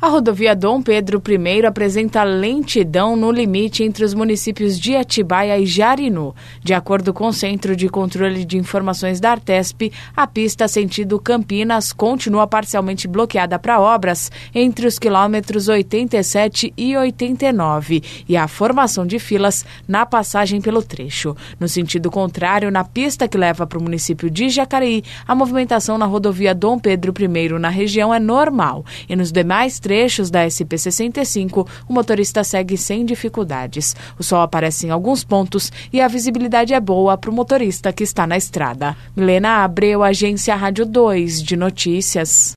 A rodovia Dom Pedro I apresenta lentidão no limite entre os municípios de Atibaia e Jarinu. De acordo com o Centro de Controle de Informações da Artesp, a pista sentido Campinas continua parcialmente bloqueada para obras entre os quilômetros 87 e 89 e a formação de filas na passagem pelo trecho. No sentido contrário, na pista que leva para o município de Jacareí, a movimentação na rodovia Dom Pedro I na região é normal e nos demais trechos da SP-65, o motorista segue sem dificuldades. O sol aparece em alguns pontos e a visibilidade é boa para o motorista que está na estrada. Milena Abreu, Agência Rádio 2 de Notícias.